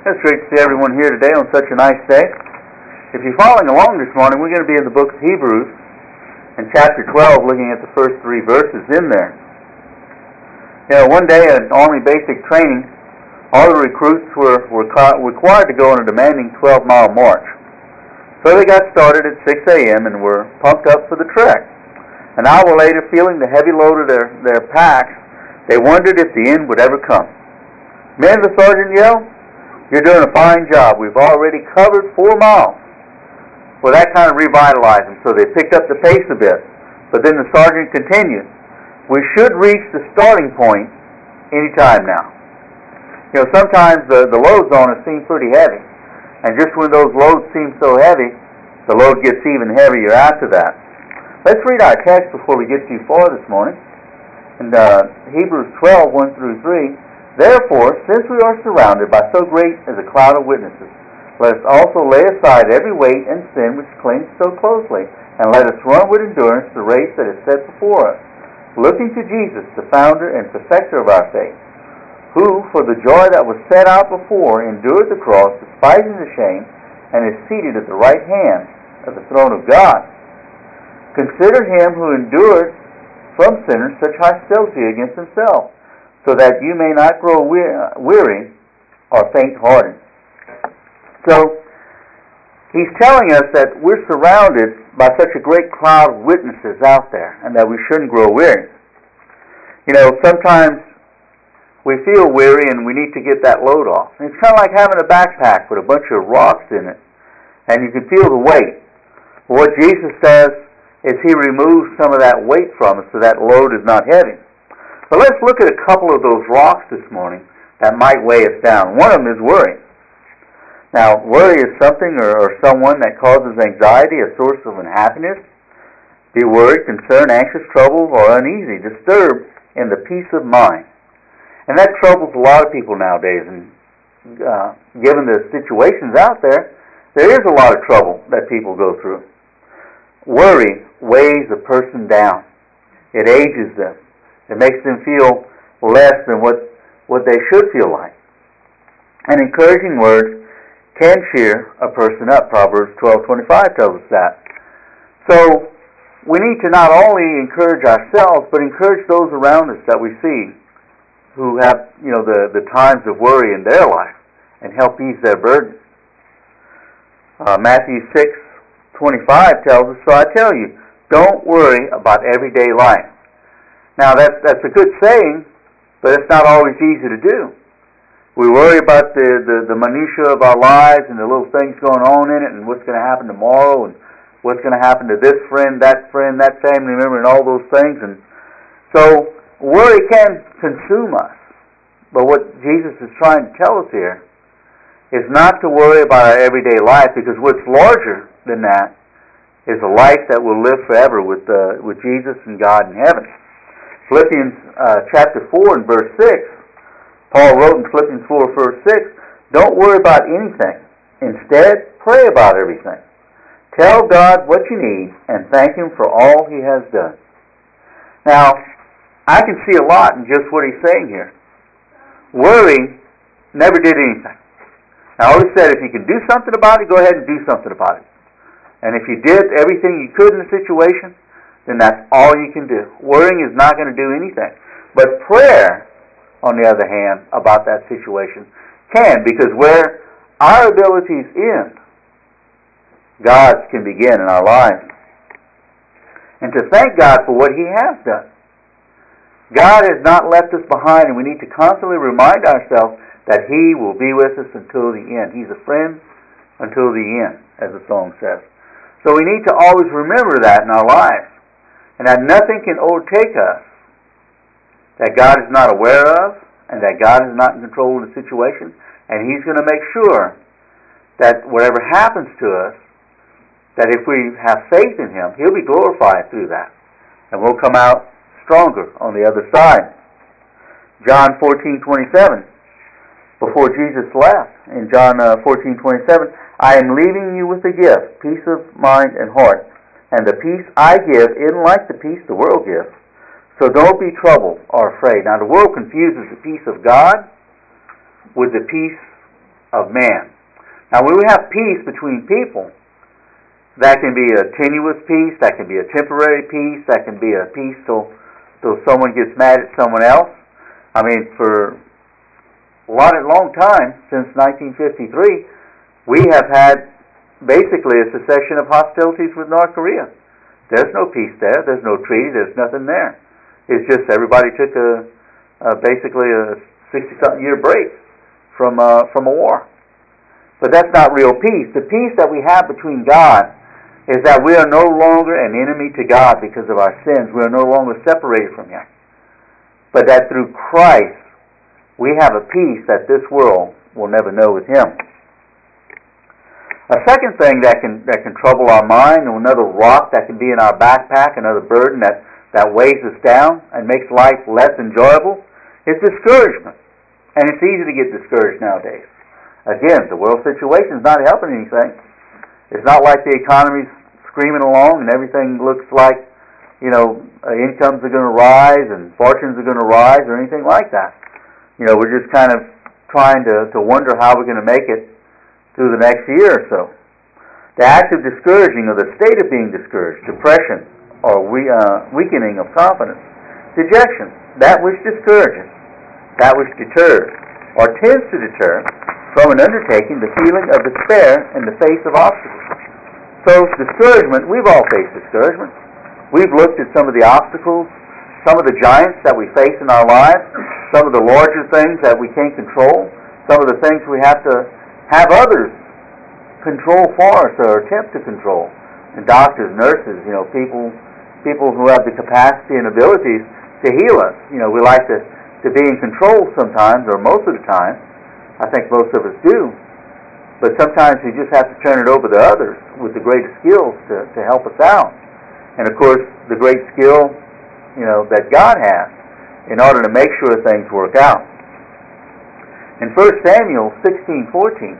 It's great to see everyone here today on such a nice day. If you're following along this morning, we're going to be in the book of Hebrews, in chapter 12, looking at the first 3 verses in there. One day at Army basic training, all the recruits were required to go on a demanding 12-mile march. So they got started at 6 a.m. and were pumped up for the trek. An hour later, feeling the heavy load of their packs, they wondered if the end would ever come. "Men," the sergeant yelled, "you're doing a fine job. We've already covered 4 miles." Well, that kind of revitalized them, so they picked up the pace a bit. But then the sergeant continued, "We should reach the starting point any time now." Sometimes the loads on us seem pretty heavy. And just when those loads seem so heavy, the load gets even heavier after that. Let's read our text before we get too far this morning. In Hebrews 12, 1 through 3, "Therefore, since we are surrounded by so great as a cloud of witnesses, let us also lay aside every weight and sin which clings so closely, and let us run with endurance the race that is set before us, looking to Jesus, the founder and perfecter of our faith, who, for the joy that was set out before, endured the cross, despising the shame, and is seated at the right hand of the throne of God. Consider him who endured from sinners such hostility against himself, so that you may not grow weary or faint-hearted." So, he's telling us that we're surrounded by such a great cloud of witnesses out there, and that we shouldn't grow weary. Sometimes we feel weary and we need to get that load off. And it's kind of like having a backpack with a bunch of rocks in it, and you can feel the weight. But what Jesus does is he removes some of that weight from us so that load is not heavy. But let's look at a couple of those rocks this morning that might weigh us down. One of them is worry. Now, worry is something or someone that causes anxiety, a source of unhappiness. Be worried, concerned, anxious, troubled, or uneasy, disturbed in the peace of mind. And that troubles a lot of people nowadays. And given the situations out there is a lot of trouble that people go through. Worry weighs a person down. It ages them. It makes them feel less than what they should feel like. And encouraging words can cheer a person up. Proverbs 12:25 tells us that. So we need to not only encourage ourselves, but encourage those around us that we see who have, the times of worry in their life, and help ease their burden. Matthew 6:25 tells us, "So I tell you, don't worry about everyday life." Now that's a good saying, but it's not always easy to do. We worry about the minutiae of our lives and the little things going on in it, and what's going to happen tomorrow, and what's going to happen to this friend, that family member, and all those things. And so worry can consume us. But what Jesus is trying to tell us here is not to worry about our everyday life, because what's larger than that is a life that will live forever with Jesus and God in heaven. Philippians chapter 4 and verse 6, Paul wrote in Philippians 4 verse 6, "Don't worry about anything. Instead, pray about everything. Tell God what you need and thank Him for all He has done." Now, I can see a lot in just what he's saying here. Worry never did anything. I always said, if you can do something about it, go ahead and do something about it. And if you did everything you could in the situation, then that's all you can do. Worrying is not going to do anything. But prayer, on the other hand, about that situation can, because where our abilities end, God's can begin in our lives. And to thank God for what He has done. God has not left us behind, and we need to constantly remind ourselves that He will be with us until the end. He's a friend until the end, as the song says. So we need to always remember that in our lives, and that nothing can overtake us that God is not aware of, and that God is not in control of the situation, and He's going to make sure that whatever happens to us, that if we have faith in Him, He'll be glorified through that, and we'll come out stronger on the other side. John 14:27, before Jesus left, in John 14:27, "I am leaving you with a gift, peace of mind and heart, and the peace I give isn't like the peace the world gives. So don't be troubled or afraid." Now the world confuses the peace of God with the peace of man. Now, when we have peace between people, that can be a tenuous peace, that can be a temporary peace, that can be a peace till someone gets mad at someone else. I mean, for a long time, since 1953, we have had basically a cessation of hostilities with North Korea. There's no peace there. There's no treaty. There's nothing there. It's just everybody took basically a 60-something year break from a war. But that's not real peace. The peace that we have between God is that we are no longer an enemy to God because of our sins. We are no longer separated from Him. But that through Christ, we have a peace that this world will never know with Him. A second thing that can trouble our mind, or another rock that can be in our backpack, another burden that weighs us down and makes life less enjoyable, is discouragement. And it's easy to get discouraged nowadays. Again, the world situation is not helping anything. It's not like the economy's screaming along and everything looks like, incomes are going to rise and fortunes are going to rise or anything like that. We're just kind of trying to wonder how we're going to make it through the next year or so. The act of discouraging, or the state of being discouraged, depression, or weakening of confidence, dejection, that which discourages, that which deters, or tends to deter from an undertaking, the feeling of despair in the face of obstacles. So discouragement, we've all faced discouragement. We've looked at some of the obstacles, some of the giants that we face in our lives, some of the larger things that we can't control, some of the things we have to have others control for us or attempt to control. And doctors, nurses, people who have the capacity and abilities to heal us. We like to be in control sometimes, or most of the time. I think most of us do. But sometimes we just have to turn it over to others with the greatest skills to help us out. And of course, the great skill, that God has in order to make sure things work out. In 1 Samuel 16:14,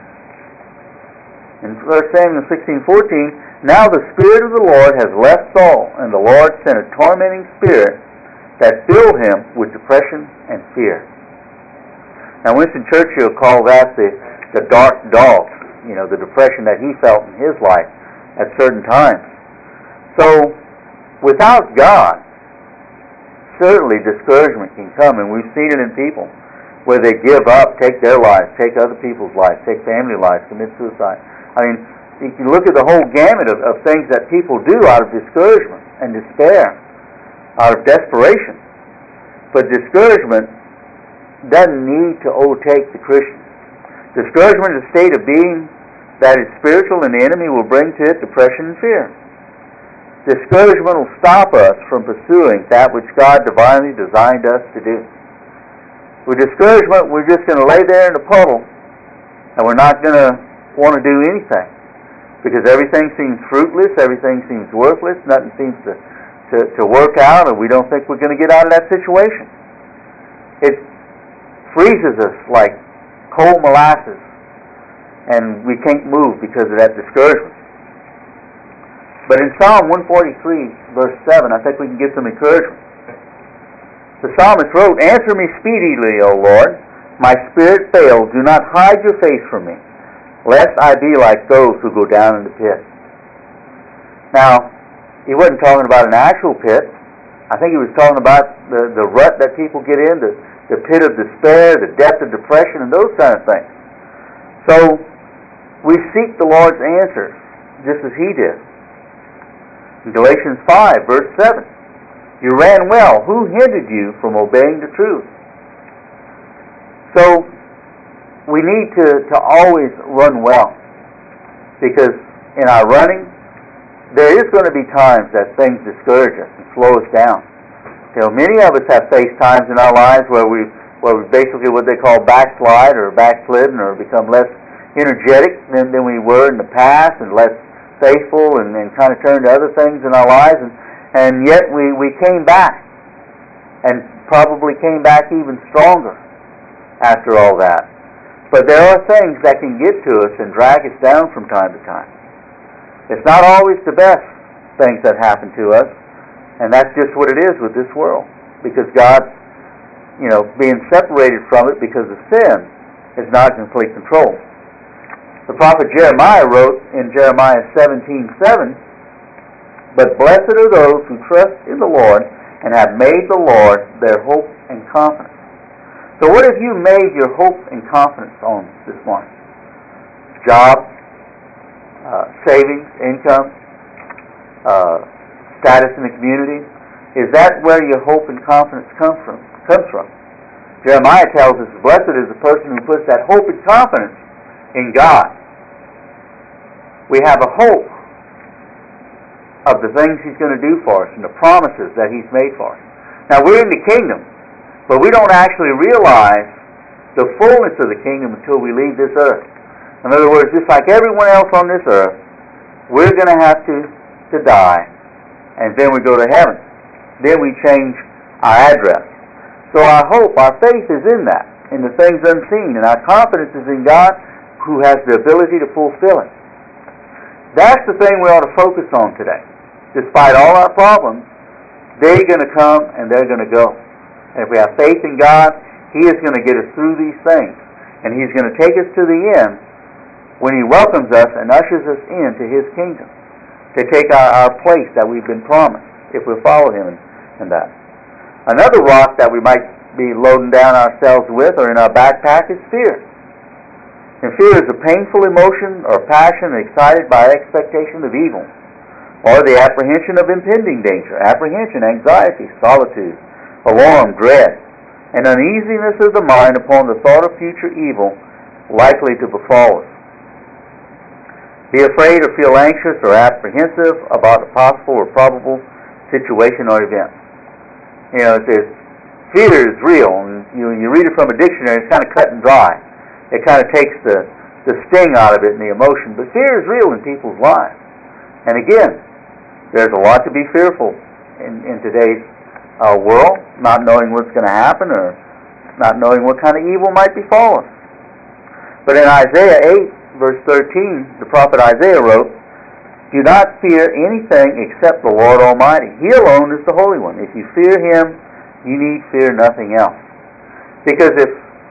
now the Spirit of the Lord has left Saul, and the Lord sent a tormenting spirit that filled him with depression and fear. Now, Winston Churchill called that the dark dog, the depression that he felt in his life at certain times. So, without God, certainly discouragement can come, and we've seen it in people where they give up, take their lives, take other people's lives, take family lives, commit suicide. I mean, you can look at the whole gamut of things that people do out of discouragement and despair, out of desperation. But discouragement doesn't need to overtake the Christian. Discouragement is a state of being that is spiritual, and the enemy will bring to it depression and fear. Discouragement will stop us from pursuing that which God divinely designed us to do. With discouragement, we're just going to lay there in a puddle, and we're not going to want to do anything, because everything seems fruitless, everything seems worthless, nothing seems to work out, and we don't think we're going to get out of that situation. It freezes us like cold molasses, and we can't move because of that discouragement. But in Psalm 143, verse 7, I think we can get some encouragement. The psalmist wrote, "Answer me speedily, O Lord. My spirit fails. Do not hide your face from me, lest I be like those who go down in the pit." Now, he wasn't talking about an actual pit. I think he was talking about the rut that people get in, the pit of despair, the depth of depression, and those kind of things. So, we seek the Lord's answers, just as he did. In Galatians 5, verse 7, "You ran well. Who hindered you from obeying the truth?" So, we need to always run well, because in our running, there is going to be times that things discourage us and slow us down. Many of us have faced times in our lives where we basically what they call backslide or backslidden, or become less energetic than we were in the past, and less faithful, and kind of turned to other things in our lives, and yet we came back, and probably came back even stronger after all that. But there are things that can get to us and drag us down from time to time. It's not always the best things that happen to us, and that's just what it is with this world, because God's, being separated from it because of sin is not in complete control. The prophet Jeremiah wrote in Jeremiah 17:7, "But blessed are those who trust in the Lord and have made the Lord their hope and confidence." So what have you made your hope and confidence on this morning? Job, savings, income, status in the community? Is that where your hope and confidence comes from? Jeremiah tells us, blessed is the person who puts that hope and confidence in God. We have a hope of the things He's going to do for us and the promises that He's made for us. Now, we're in the kingdom, but we don't actually realize the fullness of the kingdom until we leave this earth. In other words, just like everyone else on this earth, we're going to have to die, and then we go to heaven. Then we change our address. So our hope, our faith is in that, in the things unseen, and our confidence is in God who has the ability to fulfill it. That's the thing we ought to focus on today. Despite all our problems, they're going to come and they're going to go. And if we have faith in God, He is going to get us through these things. And He's going to take us to the end when He welcomes us and ushers us into His kingdom to take our place that we've been promised if we follow Him in that. Another rock that we might be loading down ourselves with or in our backpack is fear. And fear is a painful emotion or passion excited by expectation of evil, or the apprehension of impending danger, apprehension, anxiety, solitude, alarm, dread, and uneasiness of the mind upon the thought of future evil likely to befall us. Be afraid or feel anxious or apprehensive about a possible or probable situation or event. You know, it says fear is real, and you read it from a dictionary, it's kind of cut and dry. It kind of takes the sting out of it and the emotion. But fear is real in people's lives. And again, there's a lot to be fearful in today's world, not knowing what's going to happen or not knowing what kind of evil might befall us. But in Isaiah 8, verse 13, the prophet Isaiah wrote, "Do not fear anything except the Lord Almighty. He alone is the Holy One. If you fear Him, you need fear nothing else." Because if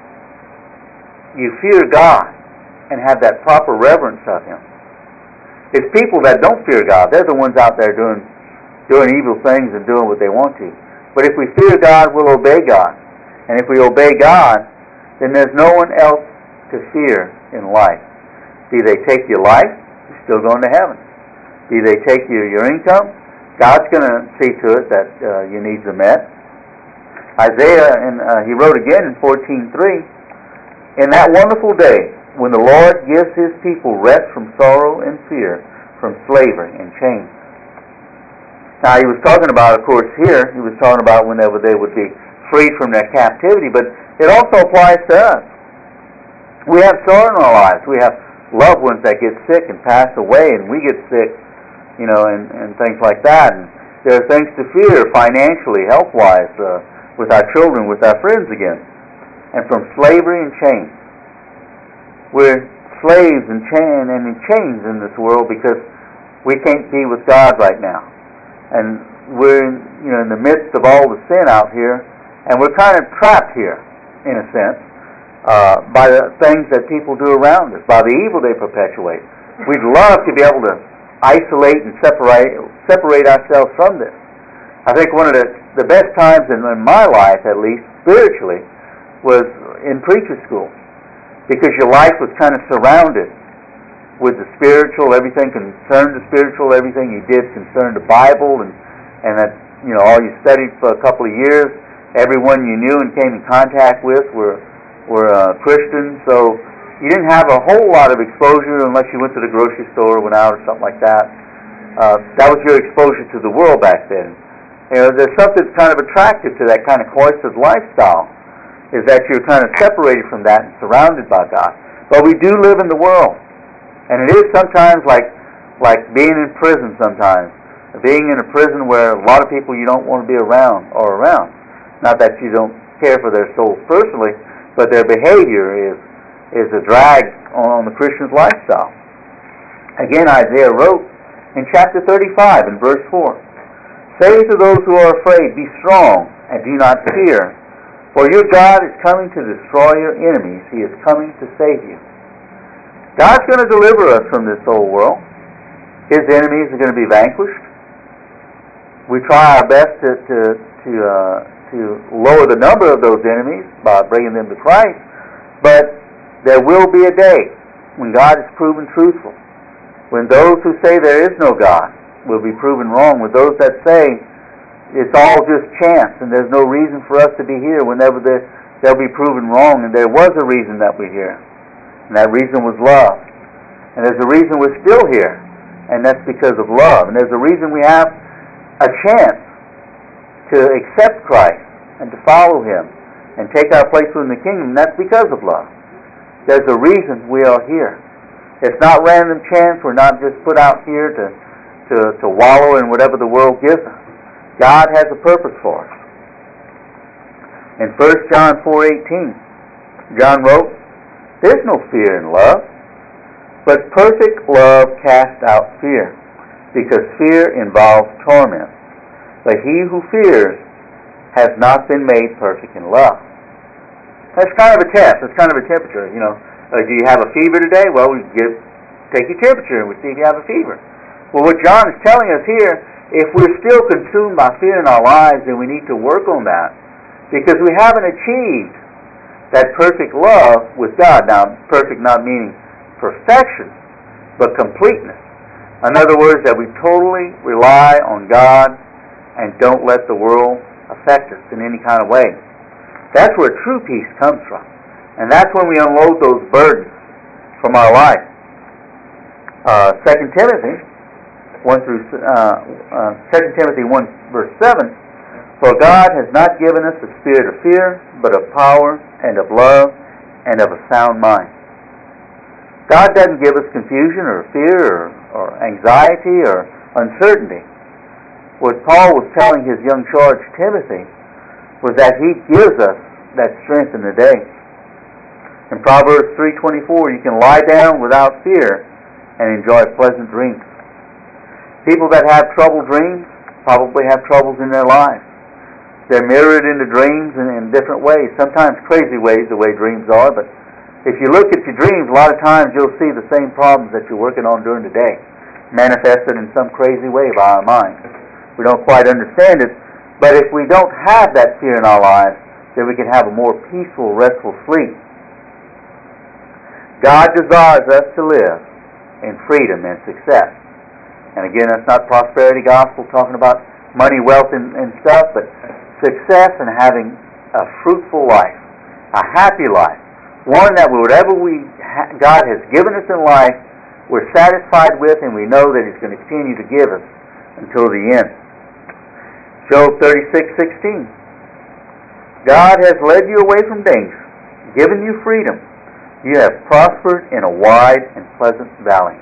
you fear God and have that proper reverence of Him, it's people that don't fear God. They're the ones out there doing evil things and doing what they want to. But if we fear God, we'll obey God. And if we obey God, then there's no one else to fear in life. Do they take your life? You're still going to heaven. Do they take your income? God's going to see to it that your needs are met. Isaiah, and he wrote again in 14:3, "In that wonderful day, when the Lord gives His people rest from sorrow and fear, from slavery and chains." Now, he was talking about, of course, here, he was talking about whenever they would be freed from their captivity, but it also applies to us. We have sorrow in our lives. We have loved ones that get sick and pass away, and we get sick, you know, and things like that. And there are things to fear financially, health-wise, with our children, with our friends again. And from slavery and chains. We're slaves and in chains in this world because we can't be with God right now. And we're in the midst of all the sin out here, and we're kind of trapped here, in a sense, by the things that people do around us, by the evil they perpetuate. We'd love to be able to isolate and separate ourselves from this. I think one of the best times in my life, at least, spiritually, was in preacher school, because your life was kind of surrounded with the spiritual, everything concerned the spiritual, everything you did concerned the Bible, and that all you studied for a couple of years, everyone you knew and came in contact with were Christians, so you didn't have a whole lot of exposure unless you went to the grocery store or went out or something like that. That was your exposure to the world back then. There's something kind of attractive to that kind of cloistered lifestyle, is that you're kind of separated from that and surrounded by God. But we do live in the world. And it is sometimes like being in prison sometimes. Being in a prison where a lot of people you don't want to be around are around. Not that you don't care for their souls personally, but their behavior is a drag on the Christian's lifestyle. Again, Isaiah wrote in chapter 35 in verse 4, "Say to those who are afraid, be strong and do not fear. For your God is coming to destroy your enemies. He is coming to save you." God's going to deliver us from this old world. His enemies are going to be vanquished. We try our best to lower the number of those enemies by bringing them to Christ, but there will be a day when God is proven truthful, when those who say there is no God will be proven wrong, with those that say it's all just chance and there's no reason for us to be here, whenever they'll be proven wrong, and there was a reason that we're here, and that reason was love. And there's a reason we're still here, and that's because of love. And there's a reason we have a chance to accept Christ and to follow Him and take our place within the kingdom, and that's because of love. There's a reason we are here. It's not random chance. We're not just put out here to wallow in whatever the world gives us. God has a purpose for us. In 1 John 4:18, John wrote, "There's no fear in love, but perfect love casts out fear, because fear involves torment. But he who fears has not been made perfect in love." That's kind of a test. It's kind of a temperature. Do you have a fever today? Well, take your temperature and we see if you have a fever. Well, what John is telling us here, if we're still consumed by fear in our lives, then we need to work on that, because we haven't achieved that perfect love with God. Now, perfect not meaning perfection, but completeness. In other words, that we totally rely on God and don't let the world affect us in any kind of way. That's where true peace comes from. And that's when we unload those burdens from our life. 2 Timothy 1 verse 7, "For God has not given us a spirit of fear, but of power and of love and of a sound mind." God doesn't give us confusion or fear or anxiety or uncertainty. What Paul was telling his young charge Timothy was that He gives us that strength in the day. In Proverbs 3:24, you can lie down without fear and enjoy pleasant dreams. People that have troubled dreams probably have troubles in their lives. They're mirrored in the dreams in different ways, sometimes crazy ways, the way dreams are, but if you look at your dreams, a lot of times you'll see the same problems that you're working on during the day, manifested in some crazy way by our minds. We don't quite understand it, but if we don't have that fear in our lives, then we can have a more peaceful, restful sleep. God desires us to live in freedom and success. And again, that's not prosperity gospel, talking about money, wealth, and stuff, but success and having a fruitful life, a happy life, one that whatever God has given us in life, we're satisfied with, and we know that He's going to continue to give us until the end. Job 36:16. "God has led you away from danger, given you freedom. You have prospered in a wide and pleasant valley."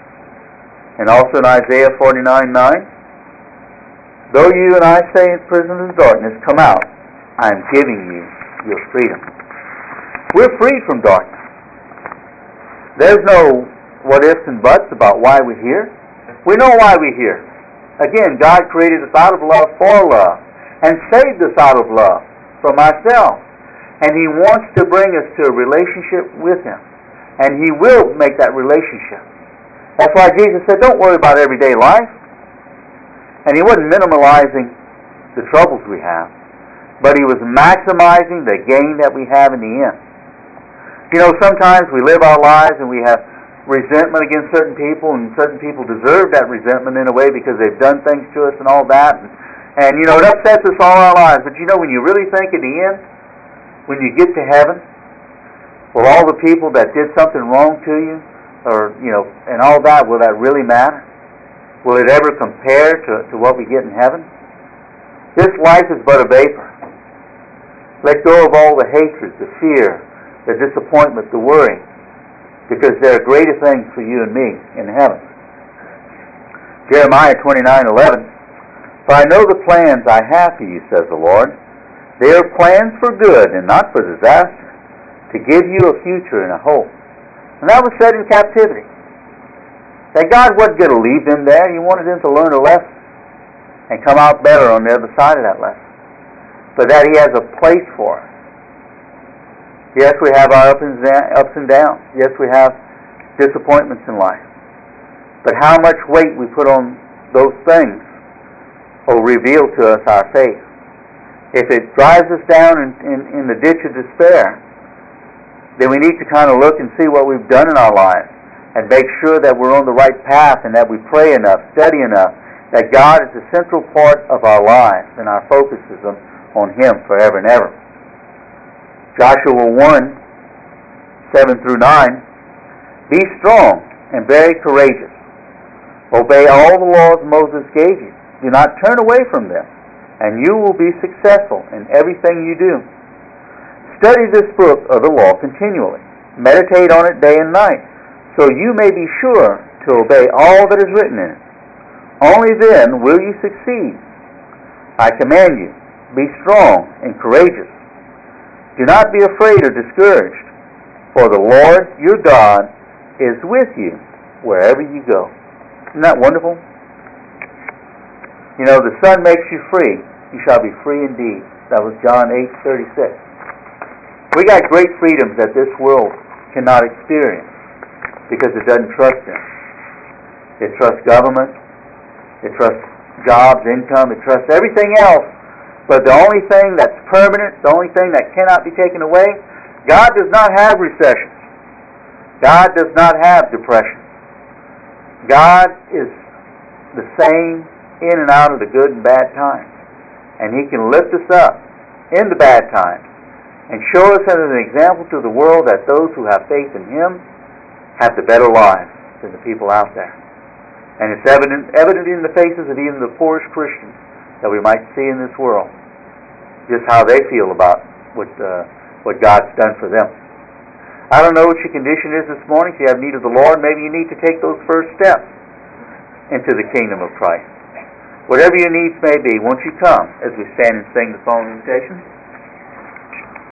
And also in Isaiah 49:9, "Though you and I say in prison of darkness, come out, I am giving you your freedom." We're freed from darkness. There's no what ifs and buts about why we're here. We know why we're here. Again, God created us out of love for love and saved us out of love from ourselves. And He wants to bring us to a relationship with Him. And He will make that relationship. That's why Jesus said, don't worry about everyday life. And He wasn't minimalizing the troubles we have, but He was maximizing the gain that we have in the end. Sometimes we live our lives and we have resentment against certain people, and certain people deserve that resentment in a way because they've done things to us and all that. And it upsets us all our lives. But when you really think at the end, when you get to heaven, will all the people that did something wrong to you, and all that, will that really matter? Will it ever compare to what we get in heaven? This life is but a vapor. Let go of all the hatred, the fear, the disappointment, the worry, because there are greater things for you and me in heaven. Jeremiah 29:11, "For I know the plans I have for you, says the Lord. They are plans for good and not for disaster, to give you a future and a hope." And that was said in captivity. That God wasn't going to leave them there. He wanted them to learn a lesson and come out better on the other side of that lesson. But that He has a place for us. Yes, we have our ups and downs. Yes, we have disappointments in life. But how much weight we put on those things will reveal to us our faith. If it drives us down in the ditch of despair, then we need to kind of look and see what we've done in our lives and make sure that we're on the right path and that we pray enough, study enough, that God is the central part of our lives and our focus is on Him forever and ever. Joshua 1, 7 through 9, be strong and very courageous. Obey all the laws Moses gave you. Do not turn away from them, and you will be successful in everything you do. Study this book of the law continually. Meditate on it day and night, so you may be sure to obey all that is written in it. Only then will you succeed. I command you, be strong and courageous. Do not be afraid or discouraged, for the Lord your God is with you wherever you go. Isn't that wonderful? You know, the Son makes you free. You shall be free indeed. That was John 8:36. We got great freedoms that this world cannot experience because it doesn't trust Him. It trusts government. It trusts jobs, income. It trusts everything else. But the only thing that's permanent, the only thing that cannot be taken away, God does not have recessions. God does not have depression. God is the same in and out of the good and bad times. And He can lift us up in the bad times and show us as an example to the world that those who have faith in Him have the better lives than the people out there. And it's evident in the faces of even the poorest Christians that we might see in this world, just how they feel about what God's done for them. I don't know what your condition is this morning. If you have need of the Lord, maybe you need to take those first steps into the kingdom of Christ. Whatever your needs may be, won't you come as we stand and sing the song invitation?